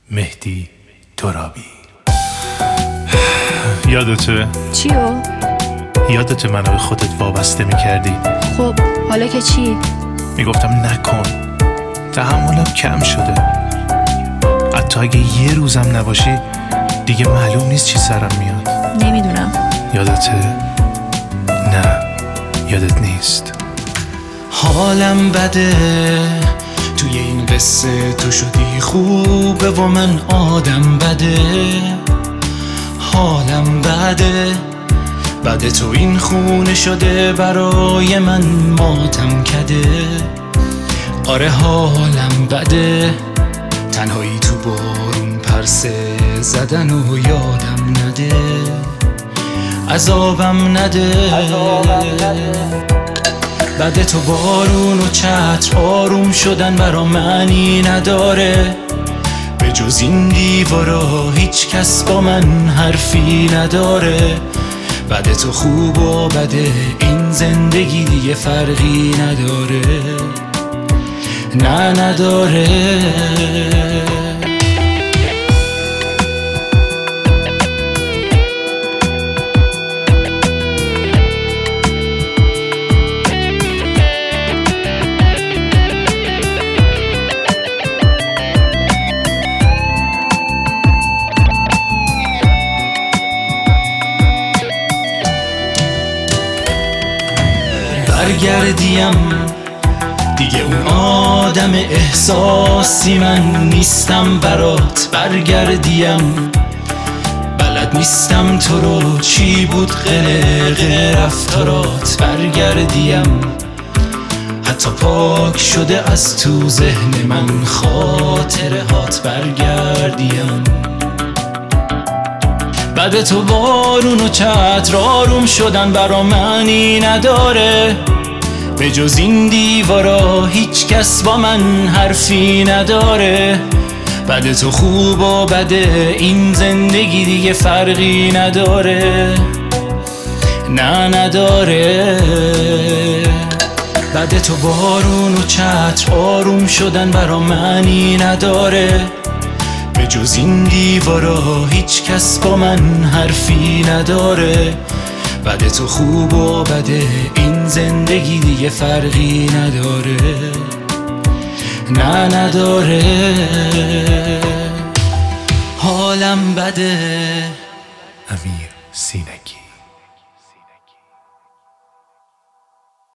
مهدی ترابی. یادته؟ چیو؟ یادته منو به خودت وابسته میکردی؟ خب حالا که چی؟ میگفتم نکن، تحملم کم شده، حتی اگه یه روزم نباشی دیگه معلوم نیست چی سرم میاد. نمیدونم. یادته؟ نه یادت نیست. حالم بده توی این قصه، تو شدی خوبه و من آدم بده. حالم بده، بعد تو این خونه شده برای من ماتم کده. آره حالم بده، تنهایی تو بارون پرسه زدن و یادم نده، عذابم نده. بعد تو بارون و چتر آروم شدن برا معنی نداره، به جز این دیوارا هیچ کس با من حرفی نداره. بعد تو خوب و بده این زندگی دیگه فرقی نداره، نه نداره. برگردیم دیگه اون آدم احساسی من نیستم برات. برگردیم بلد نیستم تو رو چی بود قلق رفتارات. برگردیم حتی پاک شده از تو ذهن من خاطره هات. برگردیم بعد تو بارون و چتر آروم شدن برا معنی نداره، به جز این دیوارا هیچ کس با من حرفی نداره. بعد تو خوب و بده این زندگی دیگه فرقی نداره، نه نداره. بعد تو بارون و چتر آروم شدن برا معنی نداره، به جز این دیوارا هیچ کس با من حرفی نداره. بعد تو خوب و بده این زندگی دیگه فرقی نداره، نه نداره. حالم بده. امیر سینگی.